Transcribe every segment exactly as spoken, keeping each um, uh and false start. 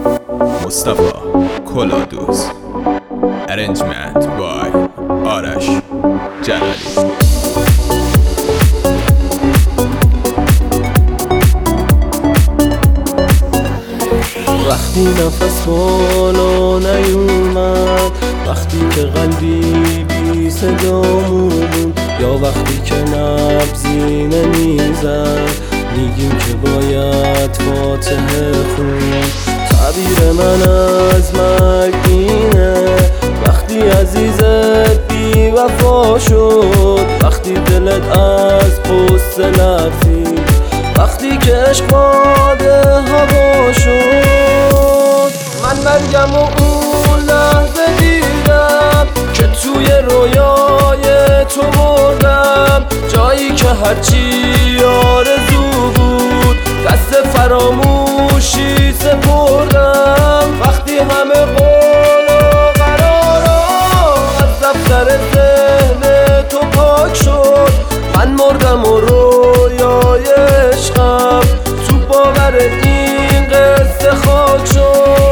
مصطفی کلادوس. Arrangement by آرش جلالی. وقتی نفس بالا نیومد، وقتی که قلبی بی صدا موند، یا وقتی که نبضی نمیزد، میگیم که باید فاتحه خوند. تعبیر من از مرگ اینه، وقتی عزیزت بی وفا شد، وقتی دلت از غصه لرزید، وقتی که عشق باد هوا شد. من مرگم و اون لحظه دیدم که توی رویای تو مردم، جایی که هرچی آرزو بود دست فراموشی سپردم. وقتی همه قول و قرارا از دفتر ذهن تو پاک شد، من مردم و رویای عشقم تو باور این قصه خاک شد.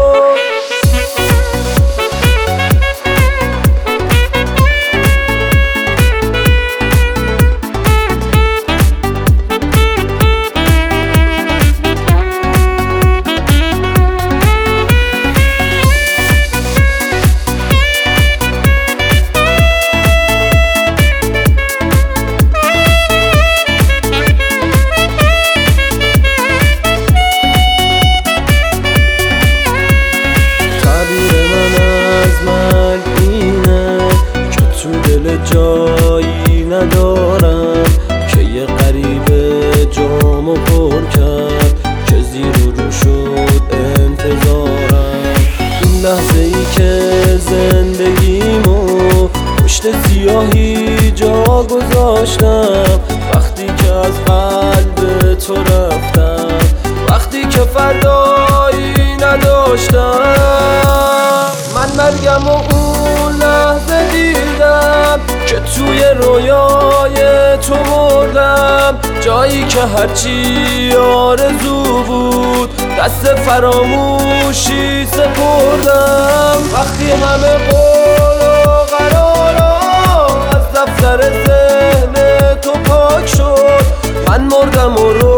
جایی ندارم که یه غریبه جامو پر کرد، که زیر و رو شد انتظارم. این لحظه ای که زندگیمو پشت سیاهی جا گذاشتم، وقتی که از قلب تو رفتم، وقتی که فردایی نداشتم. من مرگم و اون لحظه دیدم که توی رویای تو مردم، جایی که هرچی آرزو بود دست فراموشی سپردم. وقتی همه قول و قرارا از دفتر ذهن تو پاک شد، من مردم و